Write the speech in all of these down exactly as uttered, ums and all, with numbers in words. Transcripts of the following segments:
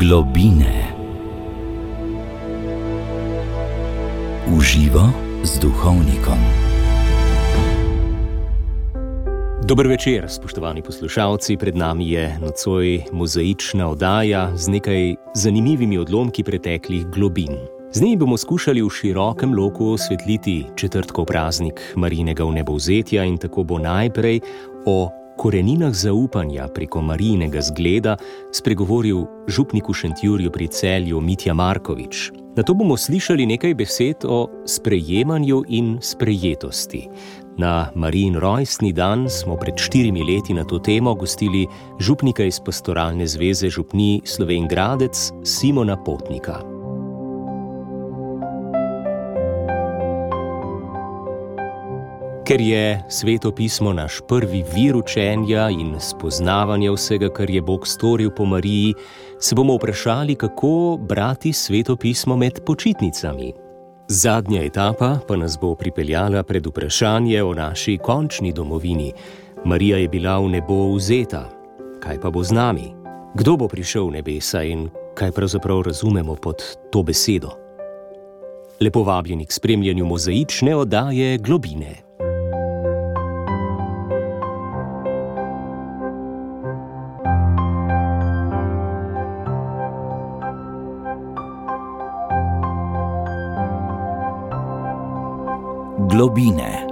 Globine. Uživo z duhovnikom. Dober večer, spoštovani poslušalci. Pred nami je nocoj mozaična oddaja z nekaj zanimivimi odlomki preteklih globin. Z njimi bomo skušali v širokem loku osvetliti četrtkov praznik Marijinega vnebovzetja in tako bo najprej o koreninah zaupanja preko Marijinega zgleda spregovoril župnik v Šentjurju pri Celju Mitja Markovič. Nato bomo slišali nekaj besed o sprejemanju in sprejetosti. Na Marijin rojstni dan smo pred štirimi leti na to temo gostili župnika iz Pastoralne zveze župnij Slovenj Gradec Simona Potnika. Ker je Sveto pismo naš prvi vir učenja in spoznavanja vsega, kar je Bog storil po Mariji, se bomo vprašali, kako brati Sveto pismo med počitnicami. Zadnja etapa pa nas bo pripeljala pred vprašanje o naši končni domovini. Marija je bila v nebo vzeta. Kaj pa bo z nami? Kdo bo prišel v nebesa in kaj pravzaprav razumemo pod to besedo? Lepo vabljeni k spremljanju mozaične oddaje Globine. Globine.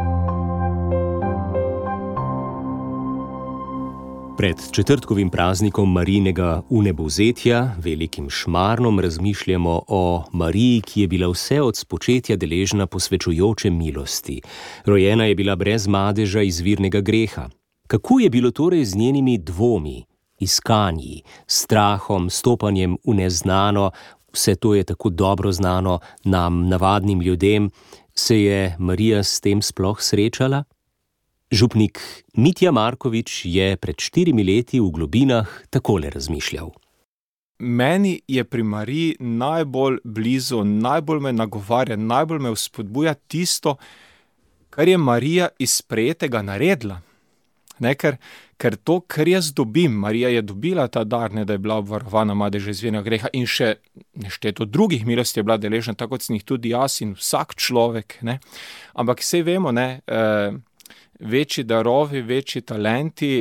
Pred četrtkovim praznikom Marijinega vnebovzetja, velikim šmarnom, razmišljamo o Mariji, ki je bila vse od spočetja deležna posvečujoče milosti. Rojena je bila brez madeža izvirnega greha. Kako je bilo torej z njenimi dvomi, iskanji, strahom, stopanjem v neznano, vse to je tako dobro znano nam, navadnim ljudem, se je Marija s tem sploh srečala? Župnik Mitja Markovič je pred štirimi leti v Globinah takole razmišljal. Meni je pri Mariji najbolj blizu, najbolj me nagovarja, najbolj me vzpodbuja tisto, kar je Marija iz sprejetega naredila. Ne, ker, ker to, kar jaz dobim, Marija je dobila ta dar, ne, da je bila obvarovana madeža izvirnega greha in še nešteto drugih milosti je bila deležna, tako kot sem jih tudi jaz in vsak človek. Ne. Ampak sej vemo, ne, eh, večji darovi, večji talenti,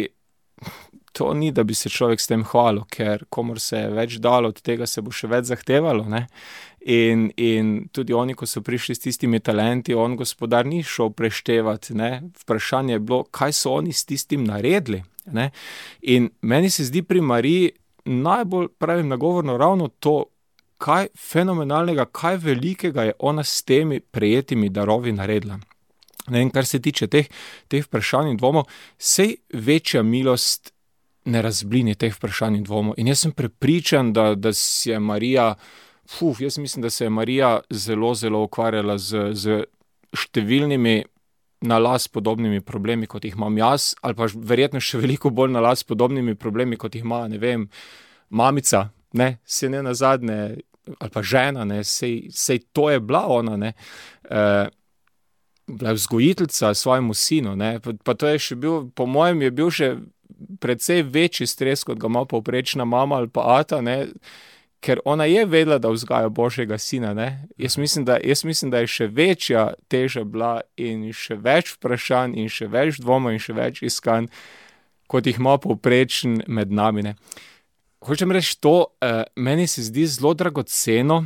to ni, da bi se človek s tem hvalil, ker komor se je več dalo, od tega se bo še več zahtevalo. Ne. In, in tudi oni, ko so prišli s tistimi talenti, on gospodar ni šel preštevati. Ne. Vprašanje je bilo, kaj so oni s tistim naredili. Ne. In meni se zdi pri Mariji najbolj, pravim, nagovorno ravno to, kaj fenomenalnega, kaj velikega je ona s temi prejetimi darovi naredila. Ne, in kar se tiče teh, teh vprašanj in dvomov, sej večja milost ne razblini teh vprašanj in dvomov. In jaz sem prepričan, da, da si je Marija, fuf, jaz mislim, da se je Marija zelo, zelo ukvarjala z, z številnimi na las podobnimi problemi, kot jih imam jaz, ali pa verjetno še veliko bolj na las podobnimi problemi, kot jih ima, ne vem, mamica, ne, se ne nazadnje, ali pa žena, ne, sej, sej to je bila ona, ne, e, bila je vzgojiteljica svojemu sinu, ne, pa, pa to je še bil, po mojem je bil še precej večji stres, kot ga ima povprečna mama ali pa ata, ne, ker ona je vedela, da vzgaja Božjega sina, ne. Jaz mislim, da, jaz mislim, da je še večja teža bila in še več vprašanj in še več dvoma in še več iskanj, kot jih ima povprečen med nami, ne. Hočem reči to, eh, meni se zdi zelo dragoceno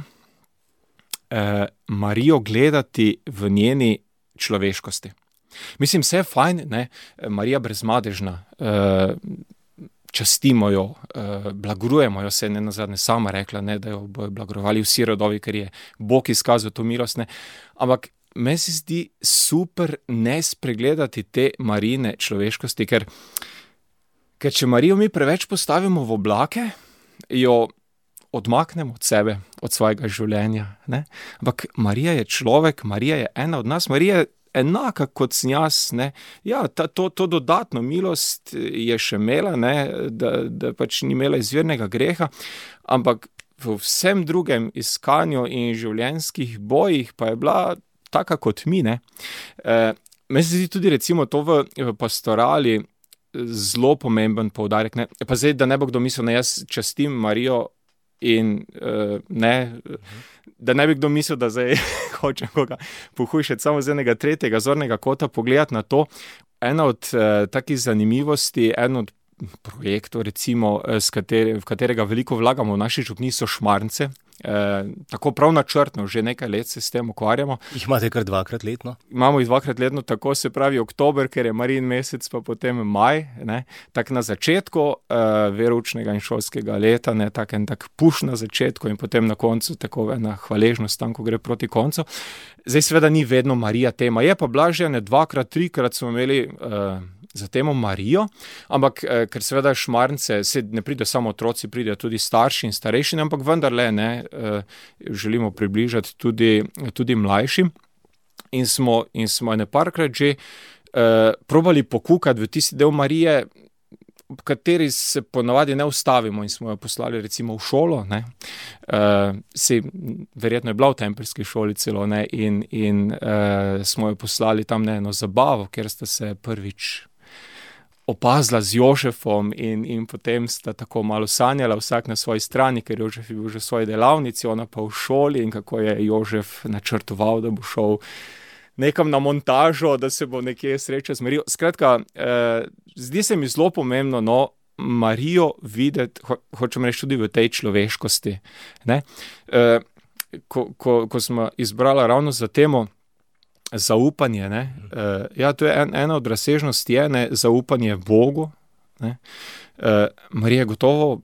eh, Marijo gledati v njeni človeškosti. Mislim, vse je fajn, ne, Marija brezmadežna, eh, častimo jo, eh, blagorujemo jo, se je ne nazadnje sama rekla, ne, da jo bojo blagorovali vsi rodovi, ker je Bog izkazal to milost, ne. Ampak meni se zdi super ne spregledati te Marijine človeškosti, ker, ker če Marijo mi preveč postavimo v oblake, jo odmaknemo od sebe, od svojega življenja, ne. Ampak Marija je človek, Marija je ena od nas, Marija je enaka kot sem jaz, ne. Ja, ta, to, to dodatno milost je še imela, ne, da, da pač ni imela izvirnega greha, ampak v vsem drugem iskanju in življenjskih bojih pa je bila taka kot mi, ne. E, meni se zdi tudi recimo to v, v pastorali zelo pomemben poudarek, ne. Pa zdaj, da ne bo kdo mislil, ne, jaz častim Marijo in uh, ne, da ne bi kdo mislil, da zdaj hoče koga pohujšati, samo z enega tretjega zornega kota pogledati na to. Ena od uh, takih zanimivosti, en od projektov, recimo, s kateri, v katerega veliko vlagamo v naši župniji, so šmarnice. E, tako prav načrtno, že nekaj let se s tem ukvarjamo. Jih imate kar dvakrat letno? Imamo jih dvakrat letno, tako se pravi oktober, ker je Marijin mesec, pa potem maj, ne, tak na začetku e, veroučnega in šolskega leta, ne, tak en tak puš na začetku in potem na koncu tako ena hvaležnost tam, ko gre proti koncu. Zdaj seveda ni vedno Marija tema, je pa blažje, ne dvakrat, trikrat smo imeli e, za temo Marijo, ampak eh, ker seveda šmarnice, se ne pride samo otroci, pridejo tudi starši in starejši, ampak vendarle ne, eh, želimo približati tudi, tudi mlajšim. In smo, in smo ene parkrat že eh, probali pokukati v tisti del Marije, v kateri se ponavadi ne ustavimo in smo jo poslali recimo v šolo, ne. Uh, se, verjetno je bila v tempeljski šoli celo, ne, in, in uh, smo jo poslali tam na eno zabavo, kjer sta se prvič opazila z Jožefom in, in potem sta tako malo sanjala vsak na svoji strani, ker Jožef je bil že v svoji delavnici, ona pa v šoli in kako je Jožef načrtoval, da bo šel nekam na montažo, da se bo nekje srečal z Marijo. Skratka, eh, zdi se mi zelo pomembno, no, Marijo videti, ho, hočem reči tudi v tej človeškosti. Ne? Eh, ko, ko, ko smo izbrala ravno za temo zaupanje, ne? Eh, ja, to je en, ena od razsežnosti, je ne, zaupanje Bogu. Ne? Eh, Marija je gotovo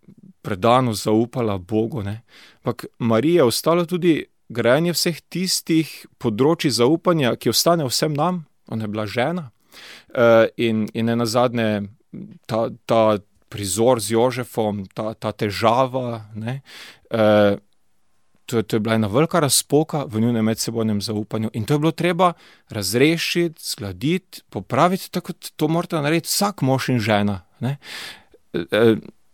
predano zaupala Bogu, ne? Ampak Marija je ostala tudi grajenje vseh tistih področji zaupanja, ki ostane vsem nam. Ona je bila žena uh, in, in nenazadnje ta, ta prizor z Jožefom, ta, ta težava, ne, uh, to, to je bila ena velika razpoka v njunem medsebojnem zaupanju in to je bilo treba razrešiti, zgladiti, popraviti, tako to morate narediti vsak mož in žena. Ne. Uh,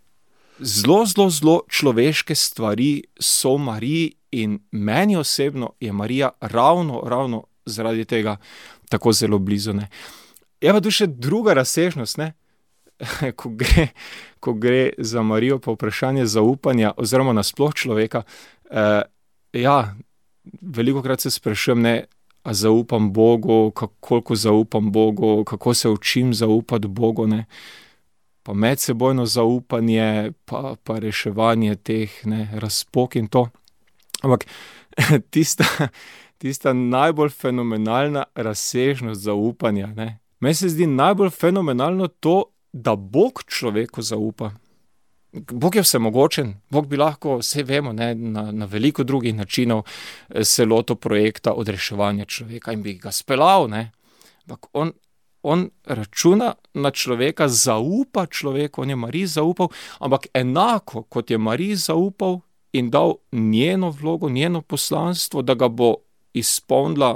zelo, zelo, zelo človeške stvari so Mariji in meni osebno je Marija ravno, ravno zaradi tega tako zelo blizu. Ne. Je pa tu še druga razsežnost, ne, ko gre, ko gre za Marijo pa vprašanje zaupanja oziroma nasploh človeka. Uh, ja, velikokrat se sprašujem, ne, a zaupam Bogu, koliko zaupam Bogu, kako se učim zaupati Bogu, ne. Pa medsebojno zaupanje, pa, pa reševanje teh, ne, razpok in to. Ampak tista, tista najbolj fenomenalna razsežnost zaupanja, ne. Meni se zdi najbolj fenomenalno to, da Bog človeku zaupa. Bog je vsemogočen, Bog bi lahko, vse vemo, ne, na, na veliko drugih načinov se lotil projekta odreševanja človeka in bi ga speljal, ne. Ampak on, on računa na človeka, zaupa človeku, on je Mariji zaupal, ampak enako kot je Mariji zaupal in dal njeno vlogo, njeno poslanstvo, da ga bo izpolnila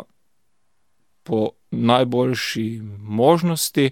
po najboljši možnosti,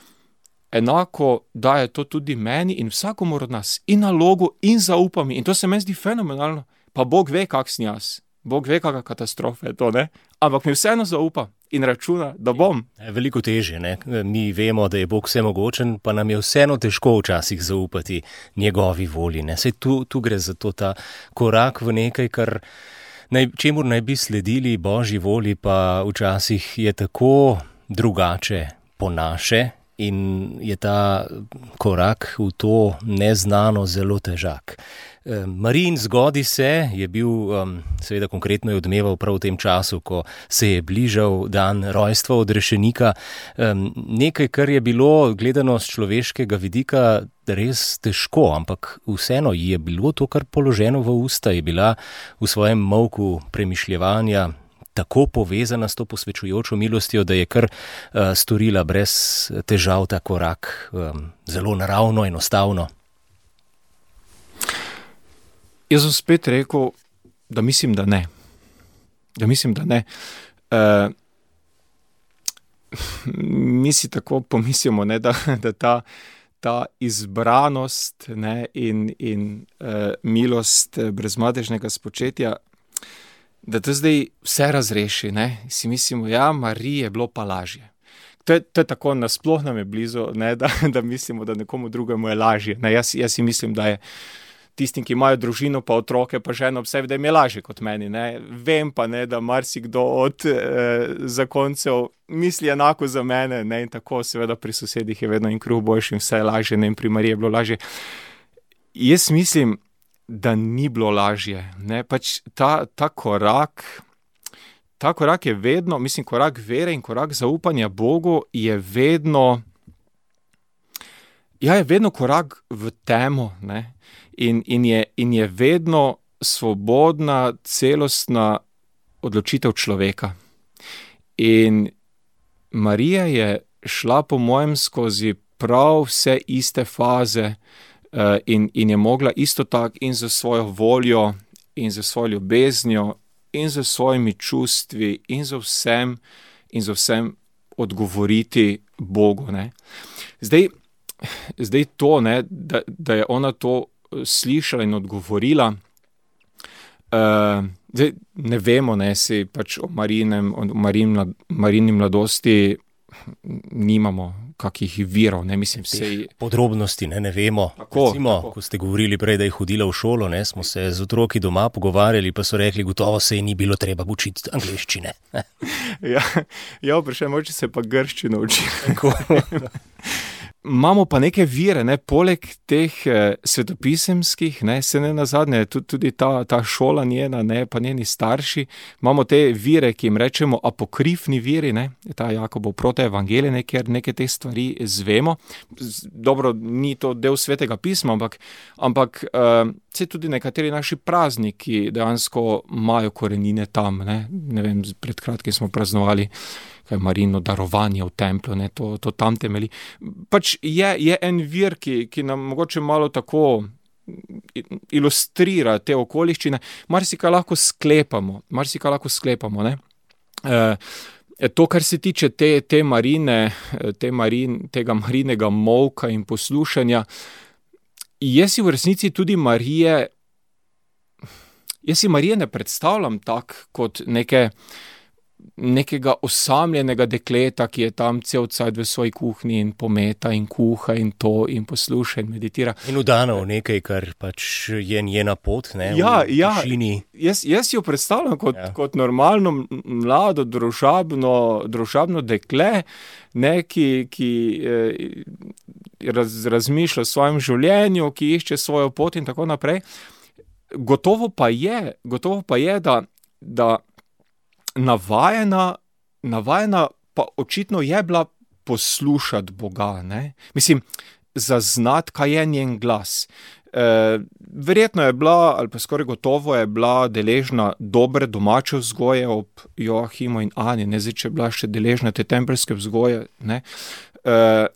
enako daje to tudi meni in vsakomur od nas, in nalogo, in zaupa mi. In to se meni zdi fenomenalno. Pa Bog ve, kak sem jaz. Bog ve, kakšna katastrofa je to, ne? Ampak mi vseeno zaupa in računa, da bom. Veliko težje, ne? Mi vemo, da je Bog vsemogočen, pa nam je vseeno težko včasih zaupati njegovi volji, ne? Saj tu, tu gre za to ta korak v nekaj, kar naj, čemur naj bi sledili Božji volji, pa včasih je tako drugače po naše in je ta korak v to neznano zelo težak. Marijin zgodi se je bil, seveda konkretno je odmeval prav v tem času, ko se je bližal dan rojstva odrešenika. Nekaj, kar je bilo gledano z človeškega vidika res težko, ampak vseeno je bilo to, kar položeno v usta, je bila v svojem molku premišljevanja tako povezana s to posvečujočo milostjo, da je kar uh, storila brez težav ta korak, um, zelo naravno, enostavno. Jaz sem spet rekel, da mislim, da ne. Da mislim, da ne. Uh, mi si tako pomislimo, ne, da, da ta, ta izbranost, ne, in, in uh, milost brezmadežnega spočetja, da to zdaj vse razreši, ne, si mislimo, ja, Mariji je bilo pa lažje. To je, to je tako, nasploh nam je blizu, ne, da, da mislimo, da nekomu drugemu je lažje. Ne, jaz, jaz si mislim, da je, tistim, ki imajo družino, pa otroke, pa ženo ob sebi, da jim je lažje kot meni, ne. Vem pa, ne, da marsikdo od eh, zakoncev misli enako za mene, ne, in tako seveda pri sosedih je vedno in kruh boljši in vse je lažje, ne, in pri Mariji je bilo lažje. Jaz mislim, da ni bilo lažje, ne, pač ta, ta korak, ta korak je vedno, mislim, korak vere in korak zaupanja Bogu je vedno, ja, je vedno korak v temo, ne, in, in, je, in je vedno svobodna, celostna odločitev človeka. In Marija je šla po mojem skozi prav vse iste faze uh, in, in je mogla isto tako in za svojo voljo in za svojo ljubeznijo in za svojimi čustvi in za vsem in za vsem odgovoriti Bogu, ne. Zdaj, zdaj to, ne, da, da je ona to slišala in odgovorila, uh, zdaj ne vemo, ne, si pač o Marijinem, o Marijin, Marijini mladosti nimamo kakih virov, ne, mislim, vsej... Podrobnosti, ne, ne vemo. Tako, Recimo, tako. Ko ste govorili prej, da je hodila v šolo, ne, smo se z otroki doma pogovarjali, pa so rekli, gotovo se ji ni bilo treba učiti angleščine. Ja, ja, vprašaj, moče se pa grščino uči. Imamo pa neke vire, ne, poleg teh eh, svetopisemskih, ne, se ne nazadnje, tudi, tudi ta, ta šola njena, ne, pa njeni starši, imamo te vire, ki jim rečemo apokrifni viri, ne, ta Jakobov protoevangelij, ne, kjer neke te stvari zvemo. Z, dobro, ni to del svetega pisma, ampak, ampak eh, se tudi nekateri naši prazniki dejansko imajo korenine tam, ne, ne vem, pred kratkim smo praznovali Marijino darovanje v templju, ne, to, to tam temelji. Pač je, je en vir, ki, ki nam mogoče malo tako ilustrira te okoliščine, marsikaj lahko sklepamo, marsikaj lahko sklepamo, ne. E, to, kar se tiče te, te Marine, te Marin, tega Marinega molka in poslušanja, jaz si v resnici tudi Marije, jaz si Marije ne predstavljam tak kot neke nekega osamljenega dekleta, ki je tam cel cajt v svoji kuhinji in pometa in kuha in to in posluša in meditira. In vdana v nekaj, kar pač je njena pot, ne, ja, v ja, tišini. Jaz, jaz jo predstavljam kot, Ja. kot normalno, mlado, družabno, družabno dekle, ne, ki, ki eh, raz, razmišlja o svojem življenju, ki išče svojo pot in tako naprej. Gotovo pa je, gotovo pa je, da, da navajena, navajena pa očitno je bila poslušati Boga, ne. Mislim, zaznati, kaj je njen glas. E, verjetno je bila, ali pa skoraj gotovo je bila deležna dobre domače vzgoje ob Joachimu in Ani, ne, zdaj, če je bila še deležna te tempeljske vzgoje, ne. E,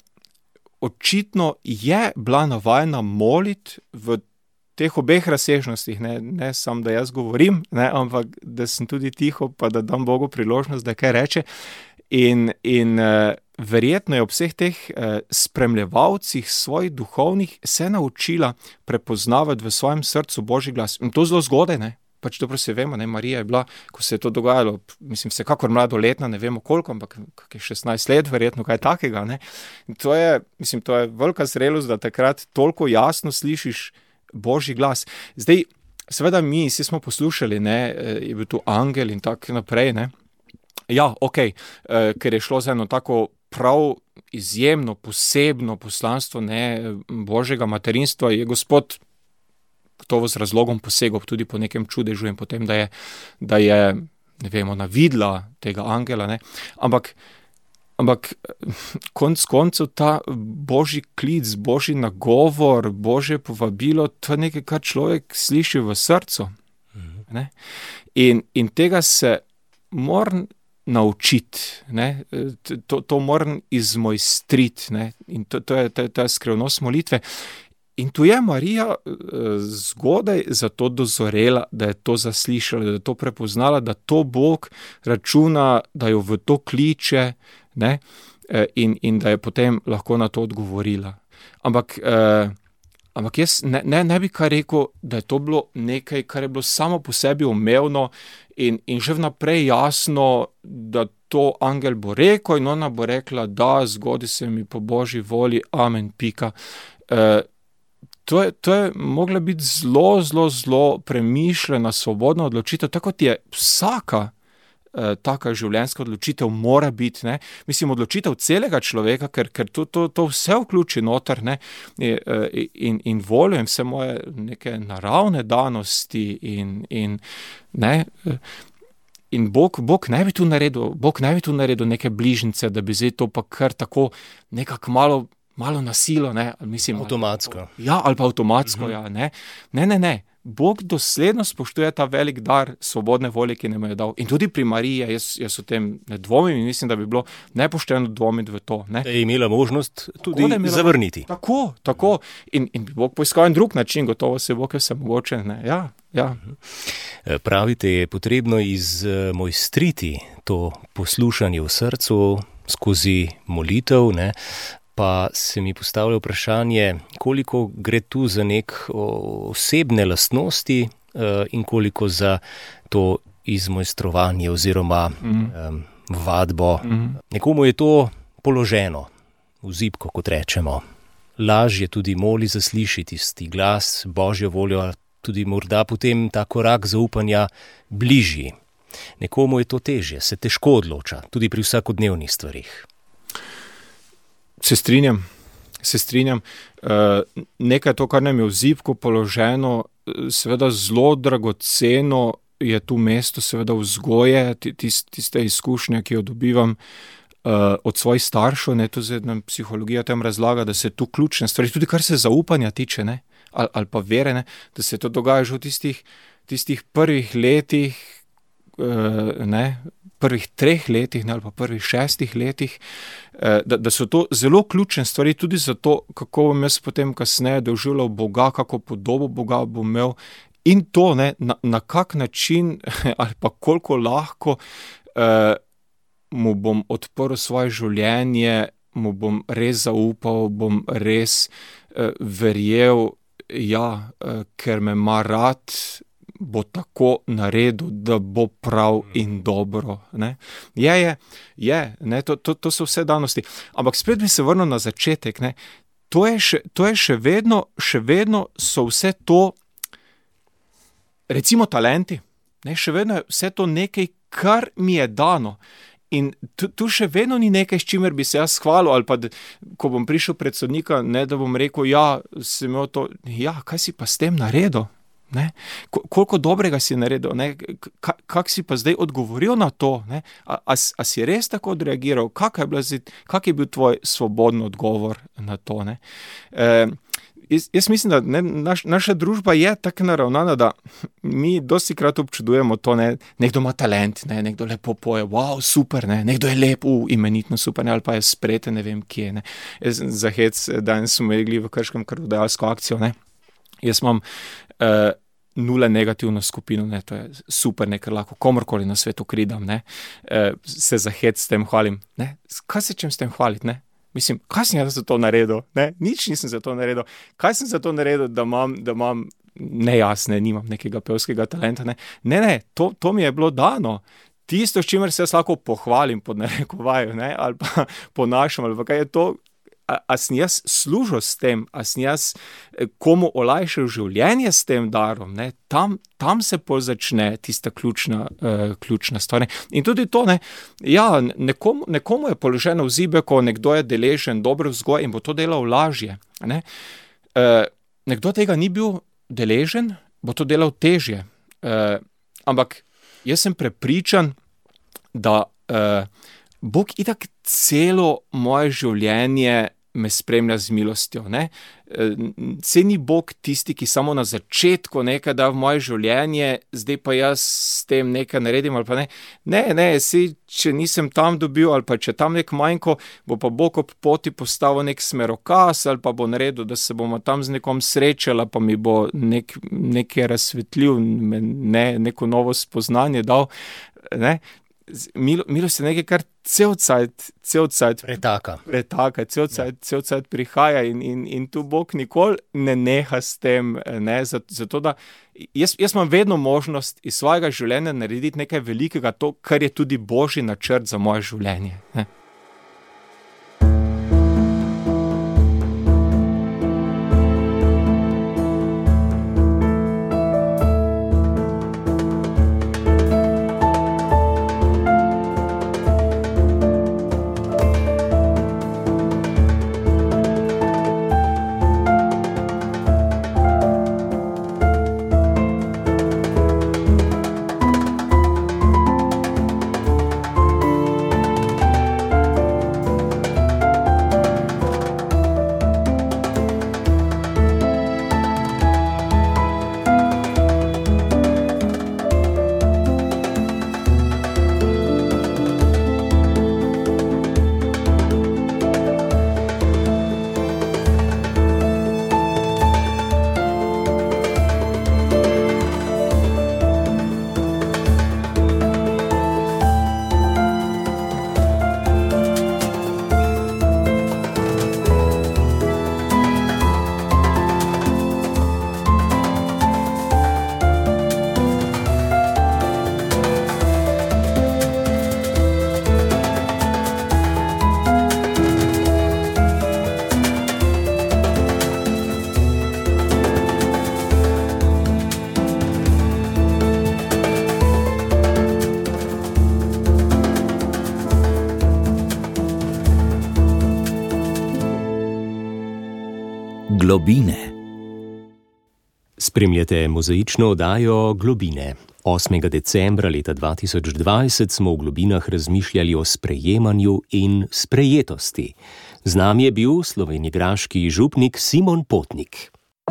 očitno je bila navajena moliti v teh obeh razsežnostih, ne, ne samo, da jaz govorim, ne, ampak da sem tudi tiho, pa da dam Bogu priložnost, da kaj reče. In, in uh, verjetno je ob vseh teh uh, spremljevalcih svojih duhovnih se naučila prepoznavati v svojem srcu Božji glas. In to zelo zgodaj, ne. Pač dobro se vemo, ne, Marija je bila, ko se je to dogajalo, mislim, vsekakor mladoletna, ne vemo koliko, ampak kakih šestnajst let, verjetno kaj takega, ne. In to je, mislim, to je velika zrelost, da takrat toliko jasno slišiš Božji glas. Zdaj, seveda mi, vsi smo poslušali, ne, je bil tu angel in tako naprej, ne. Ja, okej, okay, ker je šlo za eno tako prav izjemno, posebno poslanstvo, ne, Božjega materinstva, je Gospod gotovo z razlogom posegel tudi po nekem čudežu in potem, da je, da je, ne vemo, navidla tega angela, ne. Ampak Ampak konc koncev ta Božji klic, Božji nagovor, Božje povabilo, to je nekaj, kar človek sliši v srcu. Ne? In, in tega se moram naučiti, ne? To, to moram izmojstriti, ne? In to, to je ta, ta skrivnost molitve. In tu je Marija zgodaj zato dozorela, da je to zaslišala, da je to prepoznala, da to Bog računa, da jo v to kliče, ne, in, in da je potem lahko na to odgovorila. Ampak, eh, ampak jaz ne, ne, ne bi kar rekel, da je to bilo nekaj, kar je bilo samo po sebi umevno in, in že vnaprej jasno, da to angel bo rekel in ona bo rekla, da zgodi se mi po Božji volji, amen, pika. Eh, to je, to je mogla biti zelo, zelo, zelo premišljena, svobodna odločitev, tako kot je vsaka eh, taka življenjska odločitev mora biti, ne. Mislim, odločitev celega človeka, ker, ker to, to, to vse vključi noter, ne, in, in voljo in vse moje neke naravne danosti in, in ne, in Bog, Bog ne bi tu naredil, Bog ne bi tu naredil neke bližnjice, da bi zdaj to pa kar tako nekako malo, malo nasilo, ne, mislim. Avtomatsko. Ali, ja, ali pa avtomatsko, Mhm. ja, ne. Ne, ne, ne. Bog dosledno spoštuje ta velik dar svobodne volje, ki nam je dal. In tudi pri Mariji, jaz, jaz o tem ne dvomim in mislim, da bi bilo nepošteno dvomiti v to, ne. Da je imela možnost tudi Tako, da je imela- zavrniti. Tako, tako. In, in bi Bog poiskal en drug način, gotovo se Bog je vse mogoče, ne. Ja, ja. Pravite, je potrebno izmojstriti to poslušanje v srcu skozi molitev, ne? Pa se mi postavlja vprašanje, koliko gre tu za nek osebne lastnosti in koliko za to izmojstrovanje oziroma Mhm. um, vadbo. Mhm. Nekomu je to položeno, v zibko, kot rečemo. Lažje tudi moli zasliši tisti glas, Božjo voljo, tudi morda potem ta korak zaupanja bližji. Nekomu je to težje, se težko odloča, tudi pri vsakodnevnih stvarih. Se strinjam, se strinjam. Uh, nekaj to, kar nam je v zibku položeno, seveda zelo dragoceno je tu mesto, seveda vzgoje, tist, tiste izkušnje, ki jo dobivam uh, od svojih staršev, ne, to zdaj nam psihologija tem razlaga, da se tu ključne stvari, tudi kar se zaupanja tiče, ne, ali, ali pa vere, ne, da se to dogaja že v tistih, tistih prvih letih, uh, ne, prvih treh letih, ne, ali pa prvih šestih letih, eh, da, da so to zelo ključne stvari tudi za to, kako bom jaz potem kasneje doživljal Boga, kako podobo Boga bom imel in to, ne, na, na kak način ali pa koliko lahko eh, mu bom odprl svoje življenje, mu bom res zaupal, bom res eh, verjel, ja, eh, ker me ima rad, bo tako naredil, da bo prav in dobro, ne. Je, je, je, ne, to, to, to so vse danosti. Ampak spet bi se vrnil na začetek, ne. To je še, to je še vedno, še vedno so vse to, recimo talenti, ne, še vedno je vse to nekaj, kar mi je dano. In tu, tu še vedno ni nekaj, s čimer bi se jaz hvalil, ali pa, da, ko bom prišel pred sodnika, ne, da bom rekel, ja, sem imel to, ja, kaj si pa s tem naredil? Ne? Koliko dobrega si naredil, ne? K- kak si pa zdaj odgovoril na to, ne? A, a, a si res tako odreagiral, kak je, bila, kak je bil tvoj svoboden odgovor na to, ne? E, jaz, jaz mislim, da ne, naš, naša družba je tako naravnana, da mi dostikrat občudujemo to, ne? Nekdo ima talent, ne? Nekdo lepo poje, wow, super, ne? Nekdo je lep, uh, imenitno super, ne? Ali pa je spreten, ne vem kje, ne? Jaz za hec, danes smo imeli v Krškem krvodajalsko akcijo, ne? Jaz imam uh, nula negativno skupino, ne, to je super, ne, ker lahko komorkoli na svetu kridam, ne, uh, se za hec s tem hvalim, ne, kaj se čem s tem hvaliti, ne, mislim, kaj sem jaz za to naredil, ne, nič nisem za to naredil, kaj sem za to naredil, da imam, da imam, ne jaz, ne, nimam nekega pevskega talenta, ne, ne, ne, to, to mi je bilo dano. Tisto, s čimer se jaz lahko pohvalim pod narekovaju, ne, ali pa ponašam, ali pa kaj je to, A, a sem jaz služil s tem, a sem jaz komu olajšal življenje s tem darom, ne? Tam, tam se pol začne tista ključna, uh, ključna stvar. In tudi to, ne, ja, nekomu, nekomu je položeno v zibeko, nekdo je deležen dobre vzgoje in bo to delal lažje. Ne? Uh, nekdo tega ni bil deležen, bo to delal težje. Uh, ampak jaz sem prepričan, da uh, Bog itak celo moje življenje me spremlja z milostjo, ne. Saj ni Bog tisti, ki samo na začetku nekaj da v moje življenje, zdaj pa jaz s tem nekaj naredim ali pa ne. Ne, ne, saj če nisem tam dobil ali pa če tam nek manjko, bo pa Bog ob poti postavil nek smerokaz ali pa bo naredil, da se bomo tam z nekom srečali, pa mi bo nek, nekaj razsvetljiv, ne, neko novo spoznanje dal, ne. Milo, milost je nekaj, kar cel cajt, cel cajt Pretaka. pretaka, cel cajt, cel cajt prihaja in, in, in tu Bog nikoli ne neha s tem, ne, zato da jaz, jaz imam vedno možnost iz svojega življenja narediti nekaj velikega, to, kar je tudi Božji načrt za moje življenje, ne. Globine. Spremljate mozaično oddajo Globine. osmega decembra leta dva tisoč dvajset smo v Globinah razmišljali o sprejemanju in sprejetosti. Z nami je bil slovenjegraški župnik Simon Potnik.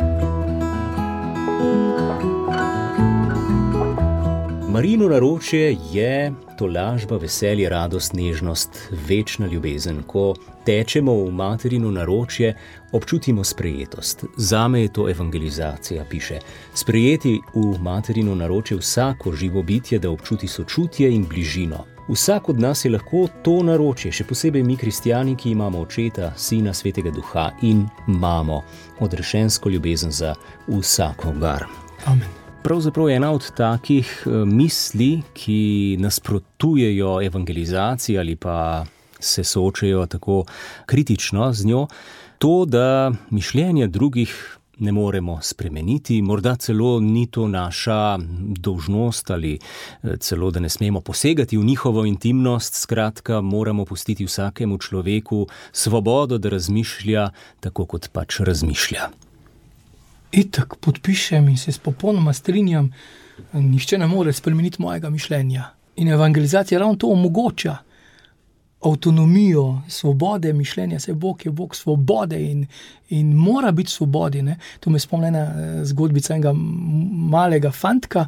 Marijino naročje je tolažba, veselje, radost, nežnost, večna ljubezen. Ko tečemo v materino naročje, občutimo sprejetost. Zame je to evangelizacija, piše. Sprejeti v materino naročje vsako živo bitje, da občuti sočutje in bližino. Vsak od nas je lahko to naročje, še posebej mi kristjani, ki imamo očeta, sina, svetega duha in mamo, odrešensko ljubezen za vsakogar. Amen. Pravzaprav je ena od takih misli, ki nasprotujejo evangelizaciji ali pa se soočajo tako kritično z njo, to, da mišljenja drugih ne moremo spremeniti, morda celo ni to naša dolžnost ali celo, da ne smemo posegati v njihovo intimnost, skratka, moramo pustiti vsakemu človeku svobodo, da razmišlja tako, kot pač razmišlja. Itak podpišem in se popolnoma strinjam, nihče ne more spremeniti mojega mišljenja. In evangelizacija ravno to omogoča. Avtonomijo, svobode mišljenja, saj Bog je Bog svobode in, in mora biti svobodi. Ne? To me spomni ena zgodbica enega malega fantka,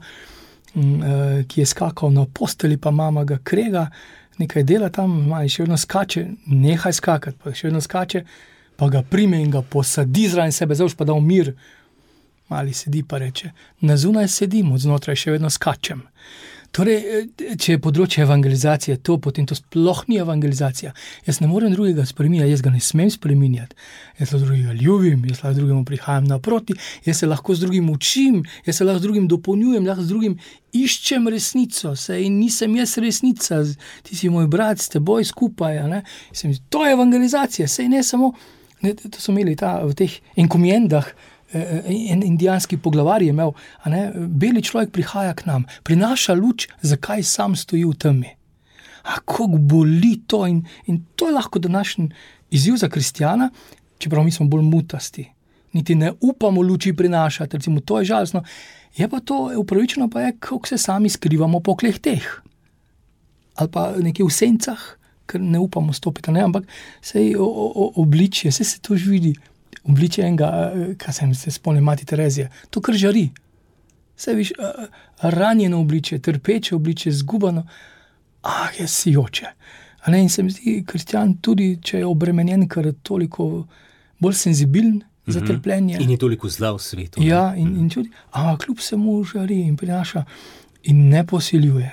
ki je skakal na posteli, pa mama ga krega, nekaj dela tam, še vedno skače, nehaj skakati, pa še vedno skače, pa ga prime in ga posadi zraven sebe, zdaj už pa dal mir. Mali sedi pa reče, na zunaj sedim, od znotraj še vedno skačem. Torej, če je področje evangelizacije to, potem to sploh ni evangelizacija. Jaz ne morem drugega spreminjati, jaz ga ne smem spreminjati. Jaz lahko drugega ljubim, jaz lahko drugemu prihajam naproti, jaz se lahko z drugim učim, jaz se lahko z drugim dopolnjujem, lahko z drugim iščem resnico, saj nisem jaz resnica, ti si moj brat, s teboj skupaj. Ne? Sem, to je evangelizacija, saj ne samo, ne, to so imeli ta, v teh enkomiendah, en indijanski poglavar je imel, a ne, beli človek prihaja k nam, prinaša luč, zakaj sam stoji v temi. A kako boli to in, in to je lahko današnji izziv za kristjana, čeprav mi smo bolj mutasti. Niti ne upamo luči prinašati, recimo to je žalostno. Je pa to upravičeno pa je, kako se sami skrivamo po klehteh. Ali pa nekje v sencah, ker ne upamo stopiti, ne, ampak sej o, o, obličje, sej se to že vidi. Obličje enega, kaj sem se spomnil, mati Terezije, to kar žari. Saj viš, ranjeno obličje, trpeče obličje, zgubano, ah, je sijoče. A ne, in se mi zdi, kristjan tudi, če je obremenjen, ker je toliko bolj senzibilen za trpljenje. In je toliko zla v svetu. Ja, in, in čudi, a kljub se mu žari in prinaša in ne posiljuje,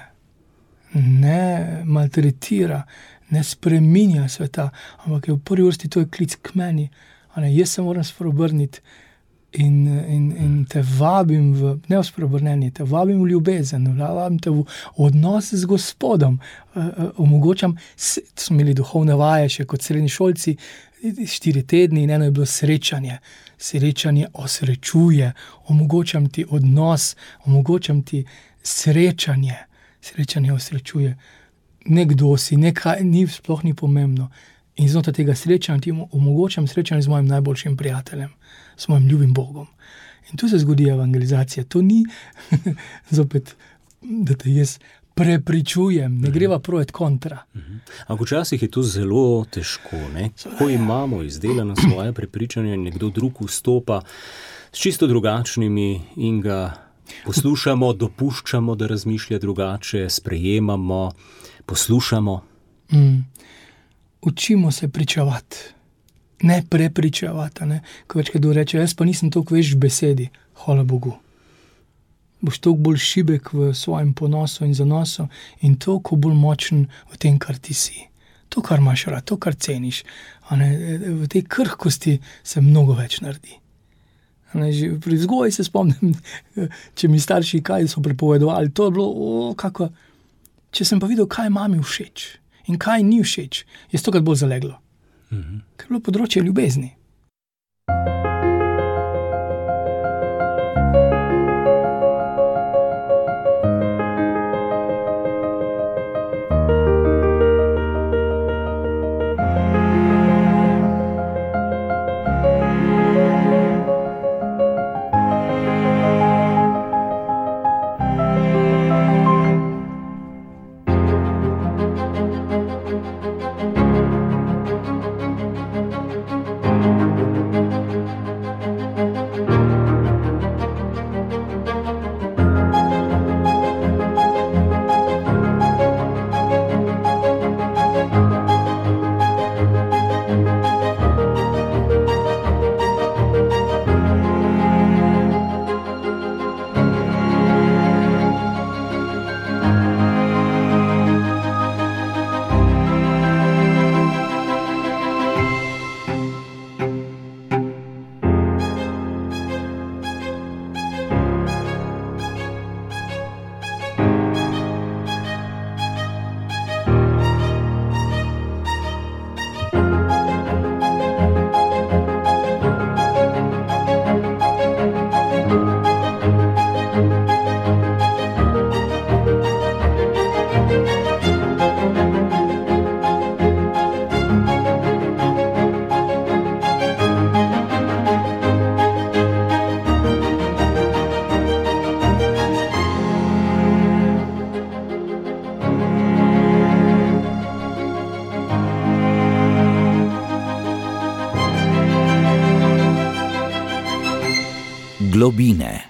ne maltretira, ne spreminja sveta, ampak je v prvi vrsti to je klic k meni. Ne, jaz se moram spreobrniti in, in, in te vabim v, ne v spreobrnenje, te vabim v ljubezen, vabim te v odnos z Gospodom, omogočam, smo imeli duhovne vaje še kot srednji šolci, štiri tedni in eno je bilo srečanje, srečanje osrečuje, omogočam ti odnos, omogočam ti srečanje, srečanje osrečuje, nekdo si, nekaj, ni, sploh ni pomembno. In znotraj tega srečanja ti omogočam srečanje z mojim najboljšim prijateljem, s mojim ljubim Bogom. In tu se zgodi evangelizacija. To ni zopet, da te jaz prepričujem, ne greva pro et kontra. Ampak včasih je to zelo težko, ne? Ko imamo izdelano svoje prepričanje, nekdo drug vstopa s čisto drugačnimi in ga poslušamo, dopuščamo, da razmišlja drugače, sprejemamo, poslušamo. Mm. Učimo se pričevati, ne prepričevati, ne. Ko večkrat kdo reče, jaz pa nisem toliko veš v besedi, hvala Bogu. Boš toliko bolj šibek v svojem ponosu in zanosu in toliko bolj močen v tem, kar ti si. To, kar imaš rad, to, kar ceniš. A ne, v tej krhkosti se mnogo več naredi. A ne, že pri vzgoji se spomnim, če mi starši kaj so prepovedovali, to je bilo, o, kako, če sem pa videl, kaj mami všeč. In kaj ni všeč, je stokrat bolj zaleglo. Mm-hmm. Ker je bilo področje ljubezni. Globine.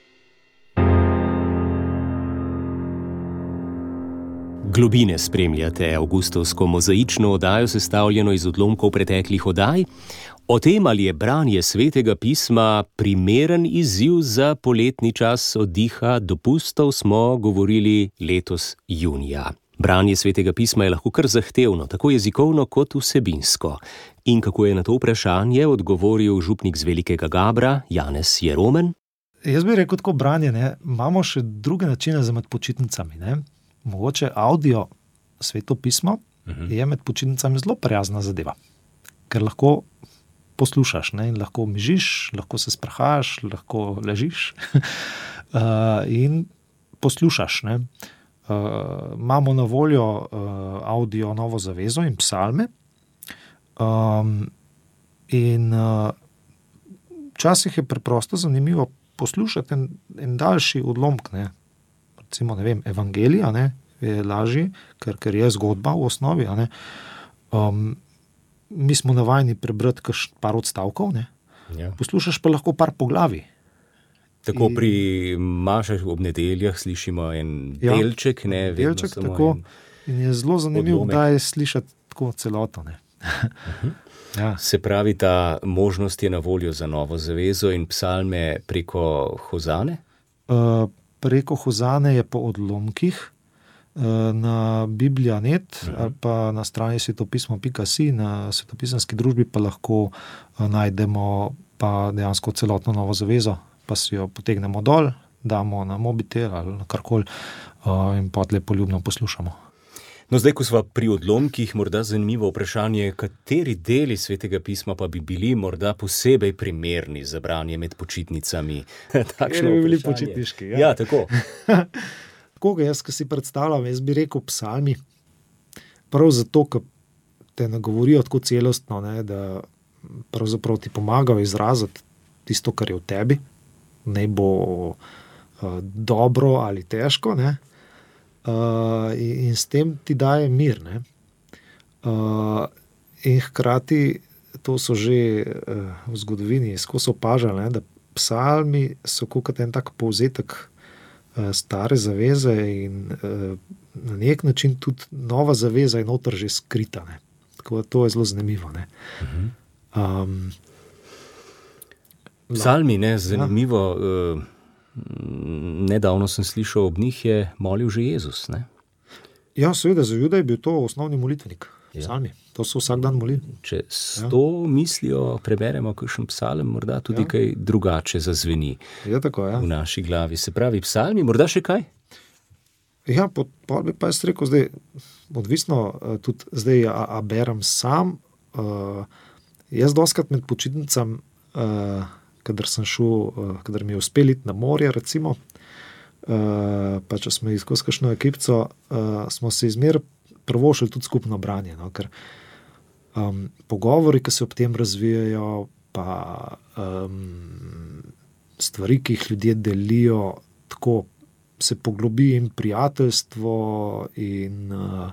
Globine spremljate avgustovsko mozaično oddajo, sestavljeno iz odlomkov preteklih oddaj. O tem, ali je branje Svetega pisma primeren izziv za poletni čas oddiha, dopustov, smo govorili letos junija. Branje Svetega pisma je lahko kar zahtevno, tako jezikovno kot vsebinsko. In kako je na to vprašanje odgovoril župnik z Velikega Gabra, Janez Jeromen? Jaz bi rekel tako, branje, ne, imamo še druge načine za med počitnicami, ne. Mogoče audio Sveto pismo uh-huh. je med počitnicami zelo prijazna zadeva, ker lahko poslušaš, ne, in lahko mižiš, lahko se sprehajaš, lahko ležiš uh, in poslušaš, ne. Uh, imamo na voljo uh, audio Novo zavezo in psalme um, in uh, včasih je preprosto zanimivo poslušati en, en daljši odlomek, ne. Recimo, ne vem, Evangelija, ne, je lažji, ker, ker je zgodba v osnovi, a ne. Um, mi smo navajeni prebrati kaš par odstavkov, ne. Ja. Poslušaš pa lahko par poglavij. Tako In- pri mašah ob nedeljah slišimo en Ja, delček, ne, vedno delček, samo tako. en. In je zelo zanimivo, odlomek. da je slišati tako celoto, ne. Ja. Se pravi, ta možnost je na voljo za Novo zavezo in psalme preko Hozane? Uh, preko Hozane je po odlomkih, uh, na Biblija pika net Mhm. ali pa na strani svetopismo pika si, na svetopisemski družbi pa lahko uh, najdemo pa dejansko celotno Novo zavezo, pa si jo potegnemo dol, damo na mobitel ali na karkoli uh, in potem poljubno poslušamo. No, zdaj, ko smo pri odlomkih, morda zanimivo vprašanje, kateri deli Svetega pisma pa bi bili morda posebej primerni za branje med počitnicami? Takšno bi bili vprašanje. počitniški, ja. Ja, tako. Tako ga jaz, ki si predstavljam, jaz bi rekel psalmi, prav zato, ker te nagovorijo tako celostno, ne, da pravzaprav ti pomagajo izraziti tisto, kar je v tebi, naj bo uh, dobro ali težko, ne, uh, in, in s tem ti daje mir, ne. Uh, in hkrati, to so že uh, v zgodovini skozi opažali, ne, da psalmi so kot en tak povzetek stare zaveze in uh, na nek način tudi nova zaveza je noter že skrita. Ne. Tako da to je zelo zanimivo. Ne. Um, Psalmi, ne, zanimivo. Uh, nedavno sem slišal, ob njih je molil že Jezus, ne? ja, seveda, za Juda je bil to osnovni molitvenik. Ja. Psalmi. To so vsak dan molili. Če s to mislijo preberemo kakšen psalm, morda tudi Ja. kaj drugače zazveni Je tako, ja. v naši glavi. Se pravi, psalmi, morda še kaj? Ja, po, po bi pa jaz rekel, zdaj, odvisno uh, tudi zdaj, a, a berem sam. Uh, jaz doskrat med počitnicam, uh, kadar sem šel, uh, kadar mi je uspel iti na morje, recimo, uh, pa če smo skozi kakšno ekipco, uh, smo se izmer prvošili tudi skupno branje, no, ker um, pogovori, ki se ob tem razvijajo, pa um, stvari, ki jih ljudje delijo, tako se poglobi in prijateljstvo in, uh,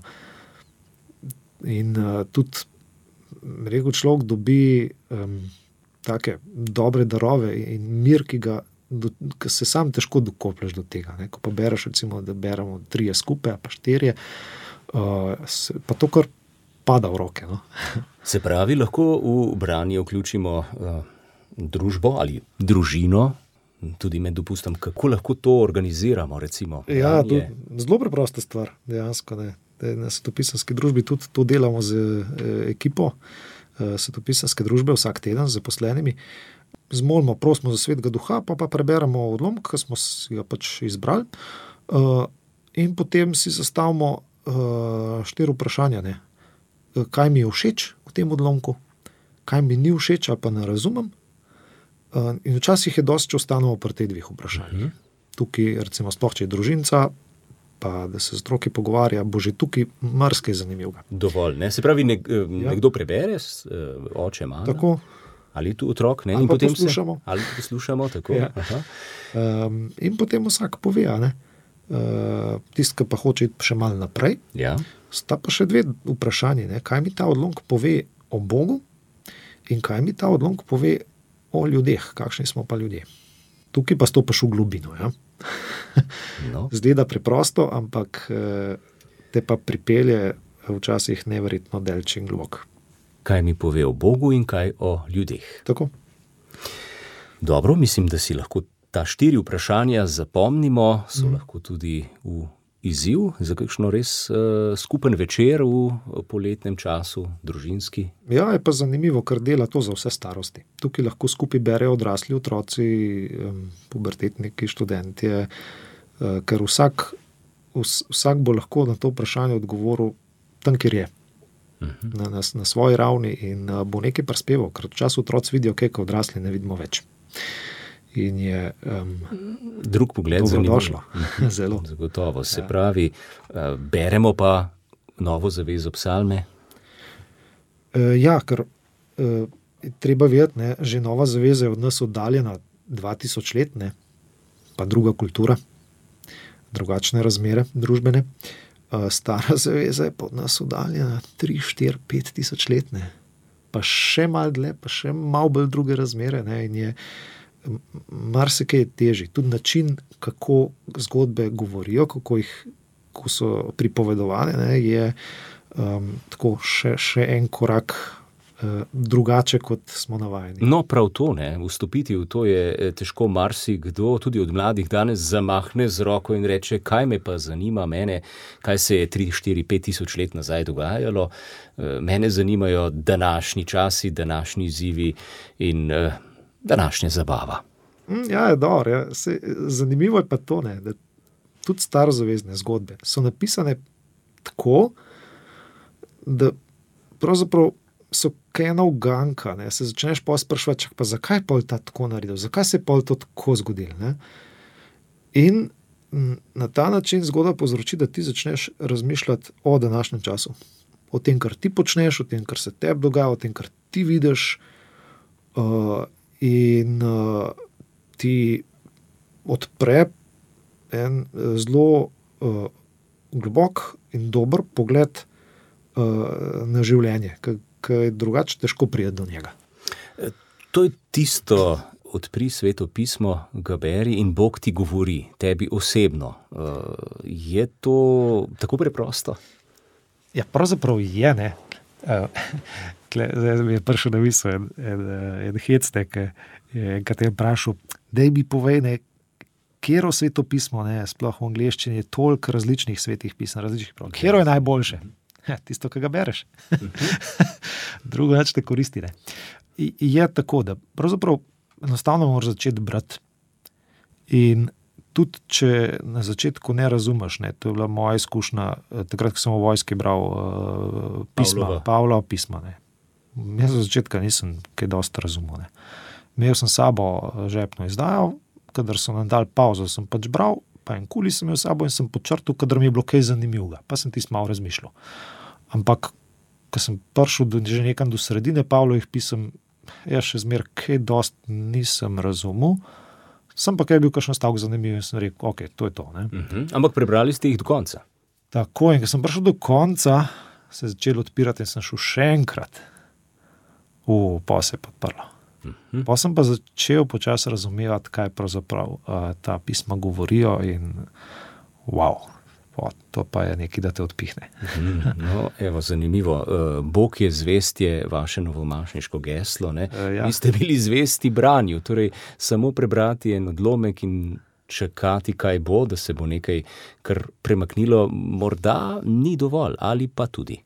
in uh, tudi, rekel človek, dobi um, take dobre darove in mir, ki ga do, ki se sam težko dokoplješ do tega. Ne? Ko pa bereš, recimo, da beremo trije skupaj, pa štirje, uh, se, pa to kar pada v roke. No? Se pravi, lahko v branje vključimo uh, družbo ali družino, tudi med dopustom, kako lahko to organiziramo, recimo. Ja, to, branje. zelo preprosta stvar, dejansko. Ne. Na svetopisemski družbi tudi to delamo z eh, ekipo eh, svetopisemske družbe vsak teden z zaposlenimi. Zmolimo, prosimo za Svetega duha, pa pa preberemo odlomek, ki smo si ga pač izbrali, uh, in potem si zastavimo uh, štiri vprašanja. Ne. Kaj mi je všeč v tem odlomku, kaj mi ni všeč ali pa ne razumem. Uh, in včasih je dosti, če ostanemo pri teh dveh vprašanjih. Tukaj, recimo, sploh če je družinca, pa da se z otroki pogovarja, bo že tukaj marsikaj zanimivega. Dovolj, ne? Se pravi, nek, nekdo prebere, oče, mama, Tako, ali tu otrok, ne? Ali In pa potem poslušamo. Se, ali poslušamo, tako. Ja. Aha. um, in potem vsak pove, a ne. Uh, tisti, ki pa hoče iti še malo naprej, Ja. sta pa še dve vprašanji, ne? Kaj mi ta odlomek pove o Bogu in kaj mi ta odlomek pove o ljudeh, kakšni smo pa ljudje. tukaj pa stopiš v globino. Ja? No. Zgleda preprosto, ampak te pa pripelje včasih neverjetno daleč in globok. Kaj mi pove o Bogu in kaj o ljudeh? Tako. Dobro, mislim, da si lahko ta štiri vprašanja zapomnimo, so mm. lahko tudi v izziv za kakšno res uh, skupen večer v poletnem času, družinski. Ja, je pa zanimivo, ker dela to za vse starosti. Tukaj lahko skupaj berejo odrasli otroci, um, pubertetniki, študentje, uh, ker vsak, vs, vsak bo lahko na to vprašanje odgovoril tam, kjer je. Uh-huh. Na, na, na svoji ravni in uh, bo nekaj prispeval, ker včasih otroci vidijo, kaj kot odrasli ne vidimo več. In je um, drug pogled zanimivo. Zelo. Zagotovo. Se ja. pravi, uh, beremo pa novo zavezo psalme? Uh, ja, ker uh, treba vedeti, ne, že nova zaveza je od nas oddaljena dva tisoč let, ne, pa druga kultura, drugačne razmere družbene. Uh, stara zaveza je pa od nas oddaljena tri, štiri, pet tisoč let, ne, pa še malo dlje, pa še malo bolj druge razmere, ne, in je marsikaj je težji. Tudi način, kako zgodbe govorijo, kako jih ko so pripovedovane, ne, je um, tako še, še en korak uh, drugače, kot smo navajeni. No, prav to, ne, vstopiti v to je težko. Marsikdo, tudi od mladih danes, zamahne z roko in reče, kaj me pa zanima mene, kaj se je tri, štiri, pet tisoč let nazaj dogajalo. Mene zanimajo današnji časi, današnji izzivi in uh, današnja zabava. Ja, je dobro. Ja. Se, zanimivo je pa to, ne, da tudi starozavezne zgodbe so napisane tako, da pravzaprav so kaj ena uganka. Ne. Se začneš pa spraševati, pa zakaj je pol ta tako naredil, zakaj se je pol to tako zgodil. Ne. In na ta način zgodba povzroči, da ti začneš razmišljati o današnjem času. O tem, kar ti počneš, o tem, kar se tebi dogaja, o tem, kar ti vidiš. Uh, in uh, ti odpre en zelo uh, globok in dober pogled uh, na življenje, ki je drugače težko priti do njega. To je tisto, odpri Sveto pismo, ga beri in Bog ti govori, tebi osebno. Uh, je to tako preprosto? Ja, pravzaprav je, ne. Uh, Zdaj mi je prišel na misel en, en, en hecne, ki je enkrat vprašal, daj mi povej, ne, kjero Sveto pismo, ne, sploh v angleščini je toliko različnih svetih pisem, različnih prav. Kjero je najboljše? Ja, tisto, ki ga bereš. Drugo več te koristi, ne. I, je tako, da pravzaprav enostavno moraš začeti brati. In tudi, če na začetku ne razumeš, ne, to je bila moja izkušnja, takrat, ko sem v vojski bral uh, pisma, Pavlova pisma, ne. Jaz za začetka nisem kaj dosti razumel. Ne. Imel sem sabo žepno izdajo, kadar so nam dali pauzo, sem pač bral, pa en kuli sem imel sabo in sem počrtal, kadar mi je bilo kaj zanimivega, pa sem tisto malo razmišljal. Ampak, ko sem prišel do, že nekam do sredine Pavlovih pisem, jaz še zmer kaj dosti nisem razumel, sem pa kaj bil kakšen stavek zanimiv in sem rekel, ok, to je to. Ne. Uh-huh. Ampak prebrali ste jih do konca? Tako, in ko sem prišel do konca, se je začel odpirati in sem šel še enkrat. U, pa se je podprlo. Uh-huh. Pa sem pa začel počasi razumevati, kaj pravzaprav uh, ta pisma govorijo in wow, po, to pa je nekaj, da te odpihne. uh-huh. No, evo, zanimivo. Uh, Bog je zvest, je vaše novomašniško geslo, ne? Uh, ja. Vi ste bili zvesti branju, torej samo prebrati en odlomek in čakati, kaj bo, da se bo nekaj kar premaknilo, morda ni dovolj, ali pa tudi.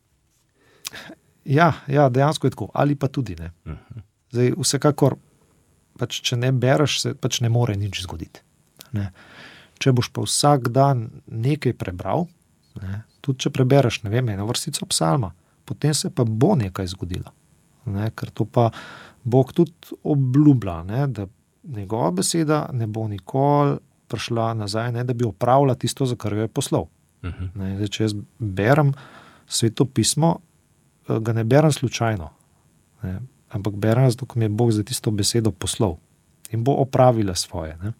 Ja, ja, dejansko je tako, ali pa tudi ne. Uh-huh. Zdaj, vsekakor, pač, če ne bereš, se pač ne more nič zgoditi. Ne. Če boš pa vsak dan nekaj prebral, ne, tudi če prebereš, ne vem, eno vrstico psalma, potem se pa bo nekaj zgodilo. Ne, ker to pa Bog tudi obljublja, ne, da njegova beseda ne bo nikoli prišla nazaj, ne, da bi opravila tisto, za kar jo je poslal. Uh-huh. Ne, zdaj, če jaz berem Sveto pismo, ga ne berem slučajno, ne, ampak berem zato, ko mi je Bog za tisto besedo poslal in bo opravila svoje. Ne.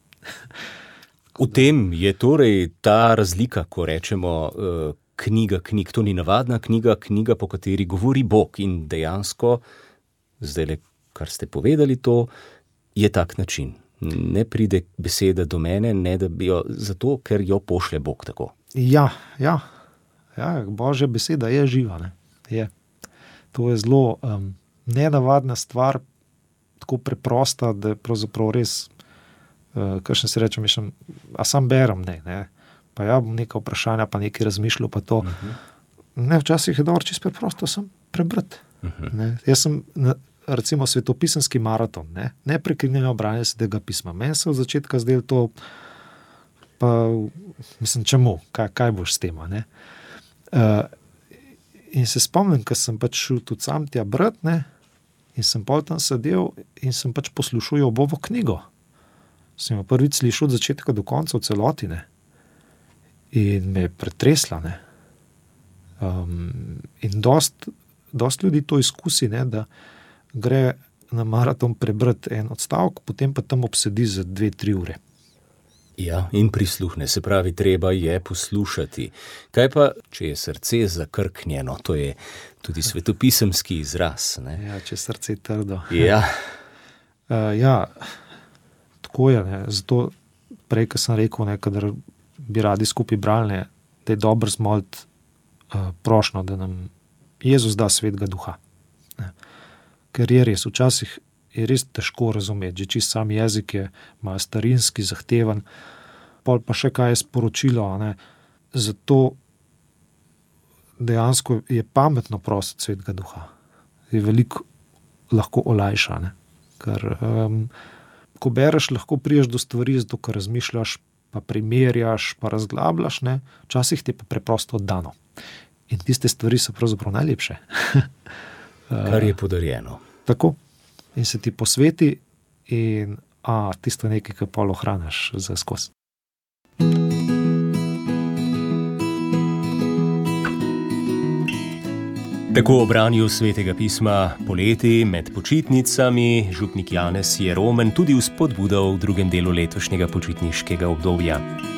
V tem je torej ta razlika, ko rečemo uh, knjiga knjig, to ni navadna knjiga, knjiga, po kateri govori Bog in dejansko, zdaj le, kar ste povedali, to je tak način. Ne pride beseda do mene, ne da bi jo, zato, ker jo pošlje Bog tako. Ja, ja, ja, Božja beseda je živa. Ne? Je. To je zelo um, nenavadna stvar, tako preprosta, da je pravzaprav res, uh, kakšen se rečem, mišljam, a sam berem, ne, ne. Pa ja, bom neka vprašanja, pa nekaj razmišljal, pa to. Uh-huh. Ne, včasih je dobro čisto preprosto sem prebrati. Uh-huh. Ne. Jaz sem, recimo, svetopisemski maraton, ne, ne prekinjeno branje Svetega pisma. Meni se od začetka zdelo to, pa mislim, čemu, kaj, kaj boš s tem, ne. Uh, in se spomnim, ko sem pač šel tudi sam tja brati, ne, in sem pol tam sedel in sem pač poslušal Jobovo knjigo. Sem jo prvič slišal od začetka do konca v celoti, ne. In me je pretresla, ne. Um, in dost, dost ljudi to izkusi, ne, da gre na maraton prebrati en odstavek, potem pa tam obsedi za dve, tri ure. Ja, in prisluhne, se pravi, treba je poslušati. Kaj pa, če je srce zakrknjeno, to je tudi svetopisemski izraz, ne? Ja, če je srce trdo. Ja. Uh, ja, tako je, ne, zato prej, ko sem rekel, ne, kadar bi radi skupaj brali, ne, da je dobro zmoliti uh, prošnjo, da nam Jezus da svetega duha. Ne. Ker je res, včasih je res težko razumeti, že čist sam jezik je malo starinski, zahteven, pol pa še kaj je sporočilo, ne. Zato dejansko je pametno prositi svetega duha. Je veliko lahko olajša, ne. Ker um, ko bereš, lahko priješ do stvari, zato ker razmišljaš, pa primerjaš, pa razglabljaš, ne, včasih ti je pa preprosto oddano. In tiste stvari so pravzaprav najlepše. Kar je podarjeno. Tako. In se ti posveti in a, tisto je nekaj, kar pol ohraniš za skozi. Tako o branju Svetega pisma poleti med počitnicami župnik Janez Jeromen tudi vzpodbudal v drugem delu letošnjega počitniškega obdobja.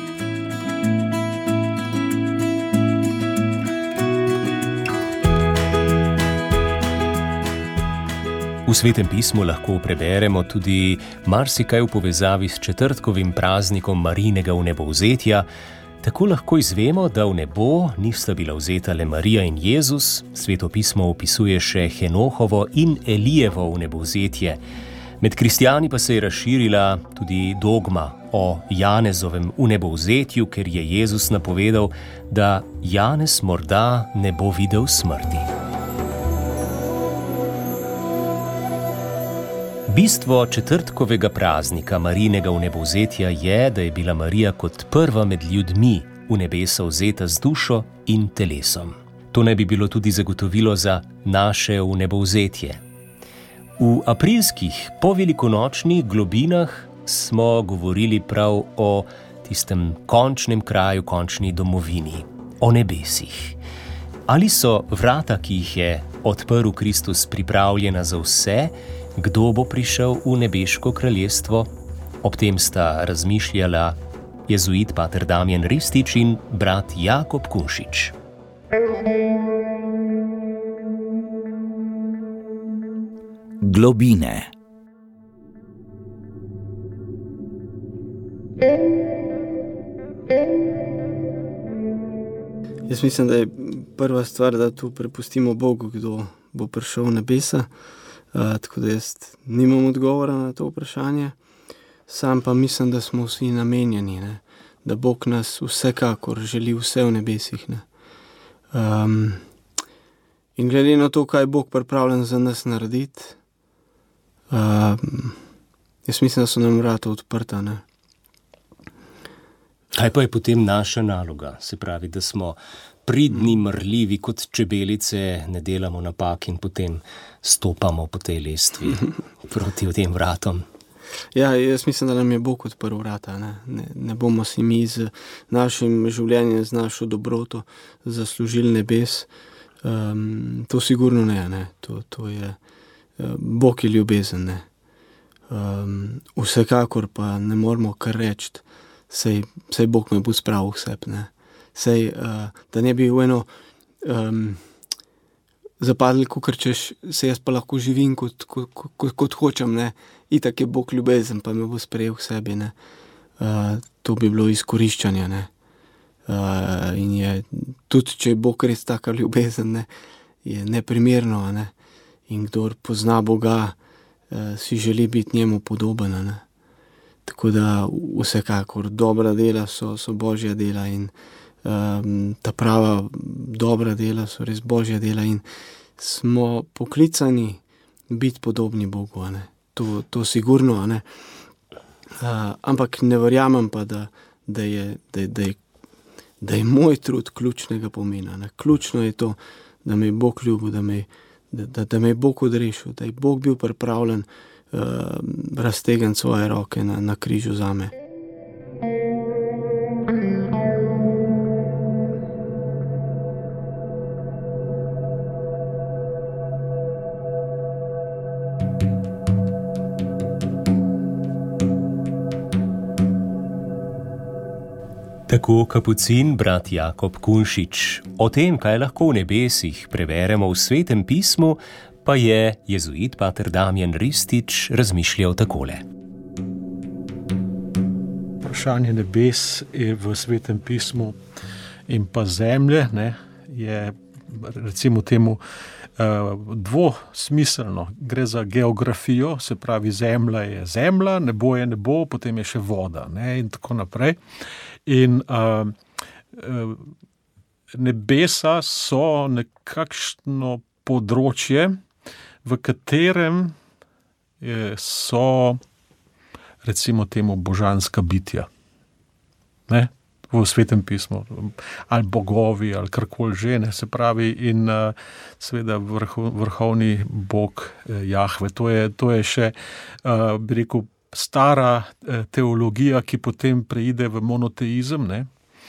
V Svetem pismu lahko preberemo tudi marsikaj v povezavi s četrtkovim praznikom Marijinega vnebovzetja. Tako lahko izvemo, da v nebo nista bila vzeta le Marija in Jezus, Sveto pismo opisuje še Henohovo in Elijevo vnebovzetje. Med kristjani pa se je razširila tudi dogma o Janezovem vnebovzetju, ker je Jezus napovedal, da Janez morda ne bo videl smrti. Bistvo četrtkovega praznika Marijinega vnebovzetja je, da je bila Marija kot prva med ljudmi v nebesa vzeta z dušo in telesom. To naj bi bilo tudi zagotovilo za naše vnebovzetje. V aprilskih povelikonočnih globinah smo govorili prav o tistem končnem kraju, končni domovini, o nebesih. Ali so vrata, ki jih je odprl Kristus, pripravljena za vse, kdo bo prišel v nebeško kraljestvo? Ob tem sta razmišljala jezuit pater Damjan Ristič in brat Jakob Kunšič. Globine. Jaz mislim, da je prva stvar, da tu prepustimo Bogu, kdo bo prišel v nebesa. Uh, tako da jaz nimam odgovora na to vprašanje, sam pa mislim, da smo vsi namenjeni, ne? Da Bog nas vsekakor želi vse v nebesih. Ne? Um, in glede na to, kaj je Bog pripravljen za nas narediti, um, jaz mislim, da so nam vrata odprta. Ne? Kaj pa je potem naša naloga? Se pravi, da smo pridni, mrljivi kot čebelice, ne delamo napak in potem stopamo po tej lestvi proti tem vratom. Ja, jaz mislim, da nam je Bog odprl vrata. Ne, ne, ne bomo si mi z našim življenjem, z našo dobroto zaslužili nebes. Um, to sigurno ne, ne. To, to je, Bog je ljubezen, ne. Um, vsekakor pa ne moramo kar reči, sej, sej Bog me bo spravil k sebi, ne. Sej, uh, da ne bi v eno um, zapadli, kakor češ, se jaz pa lahko živim kot, kot, kot, kot hočem, ne. Itak je Bog ljubezen, pa me bo sprejel k sebi, ne. Uh, to bi bilo izkoriščanje, ne. Uh, in je, tudi če je Bog res taka ljubezen, ne, je neprimerno, ne. In kdor pozna Boga, uh, si želi biti njemu podoben, ne. Tako da vsekakor dobra dela so, so Božja dela in um, ta prava dobra dela so res Božja dela in smo poklicani biti podobni Bogu, ne. To, to sigurno, ne. Uh, ampak ne verjamem pa, da, da, je, da, da, je, da je moj trud ključnega pomena, ne. Ključno je to, da me je Bog ljubil, da me, da, da, da me je Bog odrešil, da je Bog bil pripravljen Uh, raztegant svoje roke na, na križu zame. Tako kapucin brat Jakob Kunšič. O tem, kaj lahko v nebesih preveremo v Svetem pismu, pa je jezuit pater Damjan Ristič razmišljal takole. Vprašanje nebes je v Svetem pismu in pa zemlje, ne, je recimo temu uh, dvosmiselno. Gre za geografijo, se pravi zemlja je zemlja, nebo je nebo, potem je še voda, ne, in tako naprej. In uh, uh, nebesa so nekakšno področje, v katerem so, recimo temu, božanska bitja. Ne? V Svetem pismu. Ali bogovi, ali karkoli že, ne, se pravi, in uh, seveda vrho, vrhovni bog eh, Jahve. To je, to je še, uh, bi rekel, stara eh, teologija, ki potem preide v monoteizem, ne?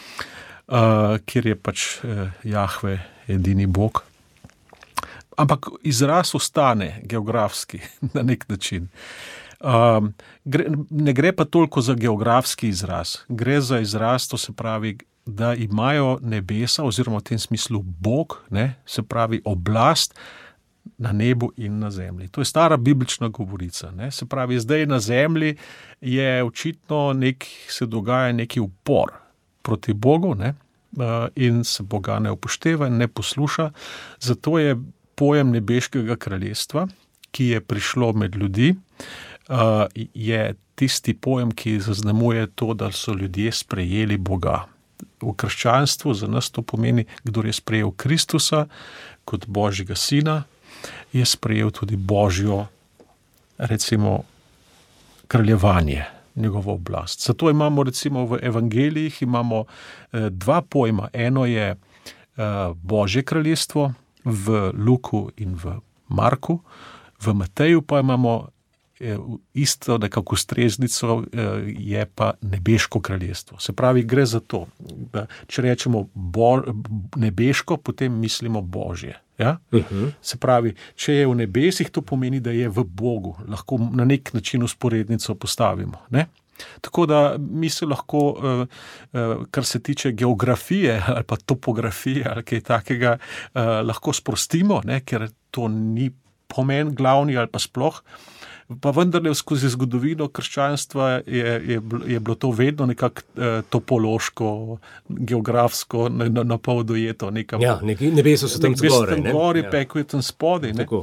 Uh, kjer je pač eh, Jahve edini bog. Ampak izraz ostane geografski na nek način. Um, gre, ne gre pa toliko za geografski izraz, gre za izraz, to se pravi, da imajo nebesa, oziroma v tem smislu Bog, ne, se pravi oblast na nebu in na zemlji. To je stara biblična govorica. Ne. Se pravi, zdaj na zemlji je očitno nek, se dogaja neki upor proti Bogu, ne, uh, in se Boga ne upošteva in ne posluša. Zato je pojem nebeškega kraljestva, ki je prišlo med ljudi, uh, je tisti pojem, ki zaznamuje to, da so ljudje sprejeli Boga. V krščanstvu za nas to pomeni, kdor je sprejel Kristusa kot Božjega sina, je sprejel tudi Božjo, recimo, kraljevanje, njegovo oblast. Zato imamo recimo v evangelijih imamo eh, dva pojma. Eno je eh, Božje kraljestvo, v Luku in v Marku, v Mateju pa imamo eh, isto nekako ustreznico, eh, je pa nebeško kraljestvo. Se pravi, gre za to, da če rečemo bo, nebeško, potem mislimo Božje. Ja? Uh-huh. Se pravi, če je v nebesih, to pomeni, da je v Bogu. Lahko na nek način usporednico postavimo, ne? Tako da mi se lahko, kar se tiče geografije ali pa topografije ali kaj takega, lahko sprostimo, ne, ker to ni pomen glavni ali pa sploh, pa vendarle skozi zgodovino krščanstva je, je, je bilo to vedno nekako topološko, geografsko na, na, na pol dojeto. Neka, ja, neki nebeso so tam zgore. Tam gori, ja. Peklo je tam spodaj. Tako.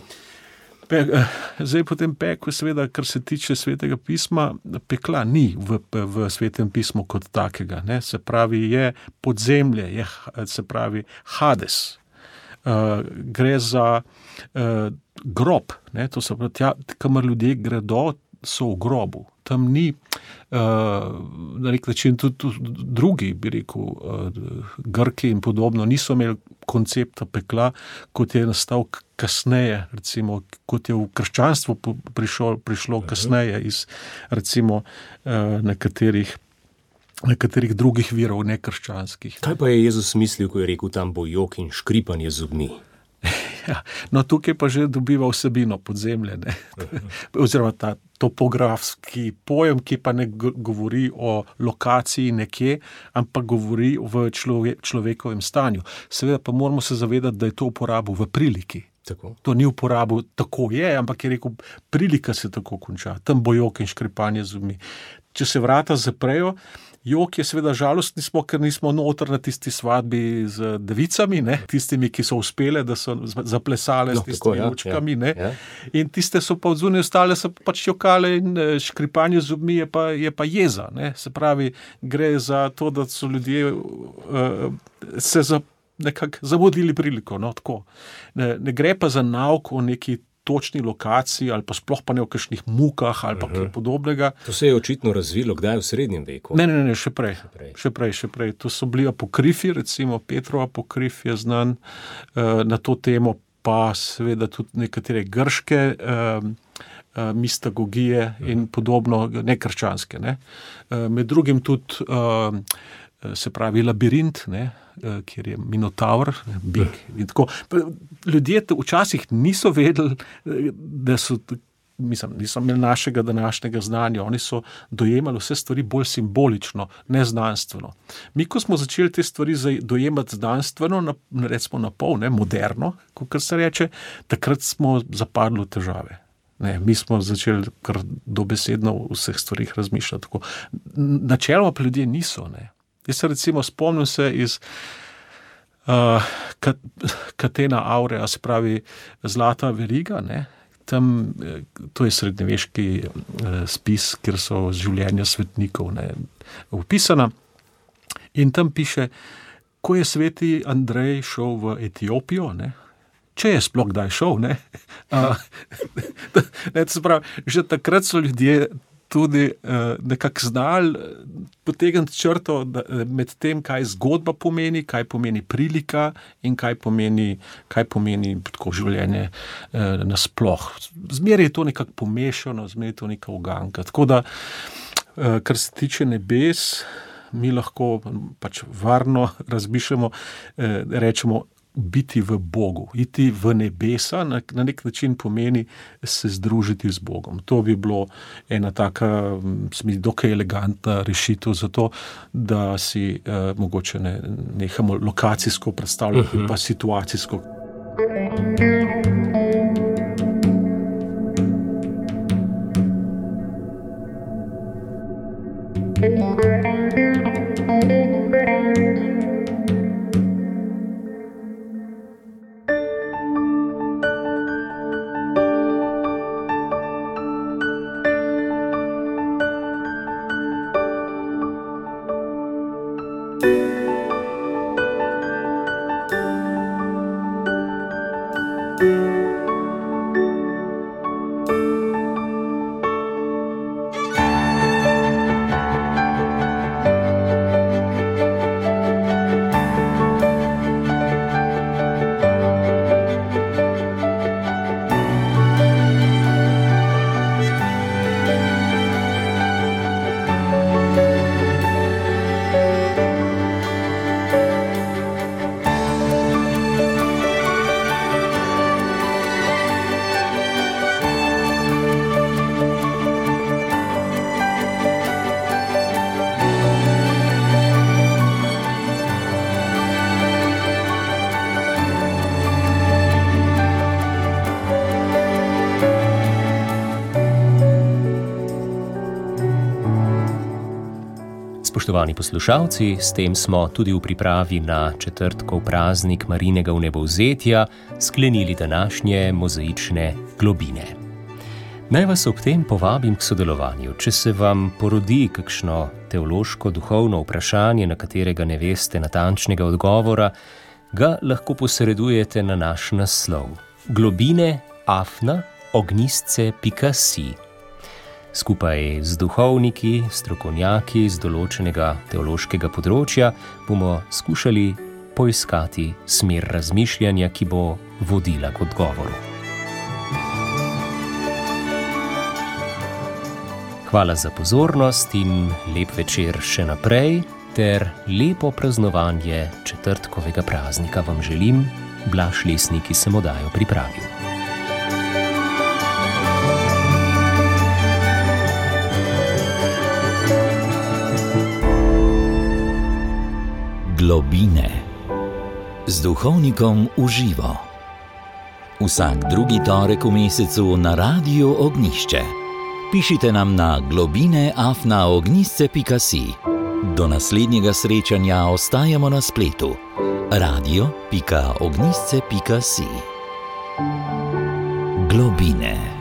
Zdaj potem peklo, seveda, kar se tiče Svetega pisma, pekla ni v, v Svetem pismu kot takega. Ne? Se pravi, je podzemlje, je, se pravi, Hades. Uh, gre za uh, grob, ne? To se pravi, tja, kamor ljudje gredo, so v grobu. Tam ni uh, na nek način tudi, tudi drugi, bi rekel, uh, Grki in podobno, niso imeli koncepta pekla, kot je nastal kasneje, recimo, kot je v krščanstvu prišlo, prišlo kasneje iz, recimo, uh, nekaterih nekaterih drugih virov, nekrščanskih. Kaj pa je Jezus mislil, ko je rekel tam bo jok in škripanje zobmi? Ja, no, tukaj pa že dobiva vsebino podzemlje, ne? Oziroma ta topografski pojem, ki pa ne govori o lokaciji nekje, ampak govori v člove, človekovem stanju. Seveda pa moramo se zavedati, da je to uporabil v priliki. Tako. To ni uporabil, tako je, ampak je rekel, prilika se tako konča, tam bo jok in škripanje zubmi. Če se vrata zaprejo, jok je seveda žalostni smo, ker nismo noter na tisti svadbi z devicami, ne? Tistimi, ki so uspele, da so zaplesale No, s tako, tistimi ja, lučkami. ja, Ne? ja. In tiste so pa odzunaj ostale, so pač jokale in eh, škripanje zubmi je pa, je pa jeza. Ne? Se pravi, gre za to, da so ljudje uh, se za, nekako zamudili priliko. No? Tako. Ne, ne gre pa za nauk o neki točni lokaciji ali pa sploh pa ne o kakšnih mukah ali pa kaj podobnega. To se je očitno razvilo kdaj v srednjem veku. Ne, ne, ne, še prej. prej. Še prej, še prej. To so bili apokrifi, recimo Petrov apokrif je znan uh, na to temo, pa seveda tudi nekatere grške uh, uh, mistagogije in podobno, nekrščanske. Ne. Uh, med drugim tudi uh, se pravi labirint, ne, kjer je Minotaur, bik in tako. Ljudje včasih niso vedeli, da so, mislim, niso imeli našega današnjega znanja, oni so dojemali vse stvari bolj simbolično, ne znanstveno. Mi, ko smo začeli te stvari dojemati znanstveno, na, recimo na pol, ne, moderno, kot se reče, takrat smo zapadli v težave. Ne, mi smo začeli kar dobesedno v vseh stvarih razmišljati tako. Načeloma pa ljudje niso, ne. Jaz se recimo spomnim se iz uh, Catena Aurea, se pravi Zlata veriga, ne? Tam, to je srednjeveški uh, spis, kjer so življenja svetnikov, ne, opisana. In tam piše, ko je sveti Andrej šel v Etiopijo, ne, če je sploh kdaj šel, ne, uh, ne, to se pravi, že takrat so ljudje tudi uh, nekako znali potegniti črto da, med tem, kaj zgodba pomeni, kaj pomeni prilika in kaj pomeni, kaj pomeni tako življenje uh, nasploh. Zmeraj je to nekako pomešano, zmeraj je to neka uganka. Tako da, uh, kar se tiče nebes, mi lahko pač varno razmišljamo, uh, rečemo, biti v Bogu, iti v nebesa, na, na nek način pomeni se združiti z Bogom. To bi bilo ena taka, se mi dokaj elegantna rešitev za to, da si eh, mogoče ne, nehamo lokacijsko predstavljati, uh-huh. pa situacijsko. Spoštovani poslušalci, s tem smo tudi v pripravi na četrtkov praznik Marijinega vnebovzetja sklenili današnje mozaične globine. Naj vas ob tem povabim k sodelovanju. Če se vam porodi kakšno teološko duhovno vprašanje, na katerega ne veste natančnega odgovora, ga lahko posredujete na naš naslov globine afna ognistce pika si. Skupaj z duhovniki, strokovnjaki z določenega teološkega področja bomo skušali poiskati smer razmišljanja, ki bo vodila k odgovoru. Hvala za pozornost in lep večer še naprej, ter lepo praznovanje četrtkovega praznika vam želim, Blaž Lesnik, ki sem oddajo pripravil. Globine z duhovnikom v živo. Vsak drugi torek v mesecu na Radiu Ognjišče. Pišite nam na globine afna ognjišče pika si. Do naslednjega srečanja ostajamo na spletu radio pika ognjišče pika si. Globine.